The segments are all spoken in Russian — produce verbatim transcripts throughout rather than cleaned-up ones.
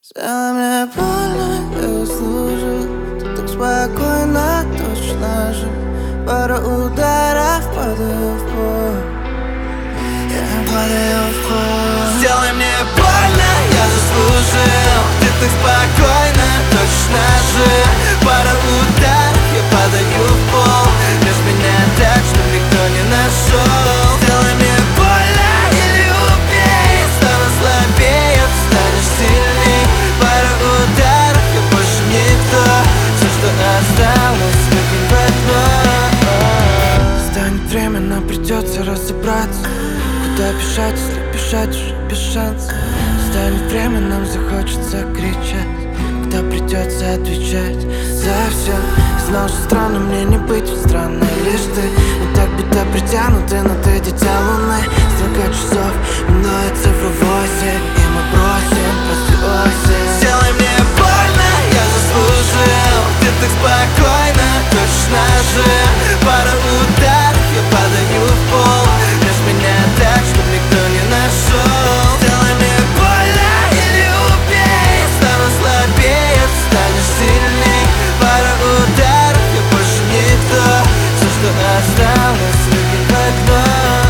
Сделай мне больно, я заслужил. Ты так спокойно, точно же. Пара ударов, падаю в пол. Я падаю в пол. Сделай мне больно, я заслужил. Ты так спокойно, точно же. Пара ударов, я падаю в пол. Лишь меня так, что никто не нашел. Сделай мне больно или убей. Стану слабее, ты станешь сильней. Пара ударов, я больше никто. Все, что осталось, выкинь в окно. Станет время, нам придется разобраться. Куда бежать, если бежать уже без шанса? Станет время, нам захочется кричать. Когда придется отвечать за все. И знал, что странно мне не быть, ведь странно лишь ты. Мы так будто притянуты, но ты дитя луны. Столько часов, минует цифру восемь. И мы бросим после осень. Сделай мне больно, я заслужил. Ты так спокойно, точно же. Пара ударов, я падаю в пол. Лишь меня так, чтоб никто не нашел. Сделай мне больно или убей. Стану слабее, ты станешь сильней. Пара ударов, я больше никто. Все, что осталось, выкинь в окно.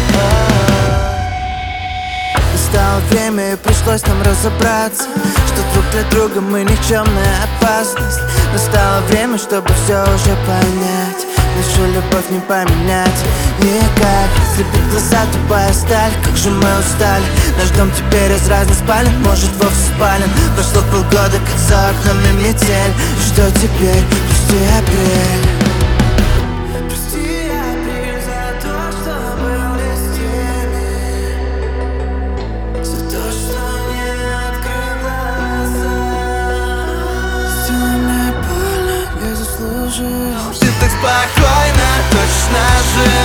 Настало время и пришлось нам разобраться, что друг для друга мы никчемная опасность. Настало время, чтобы все уже понять. Нашу любовь не поменять никак. Слепит глаза тупая сталь, как же мы устали. Наш дом теперь из разных спален, может вовсе спален. Прошло полгода, как за окнами метель. И что теперь? Прости, апрель. Прости, апрель, за то, что был не с теми. За то, что не открыл глаза. Сделай мне больно, я заслужил. Ты так спокойно, точно же.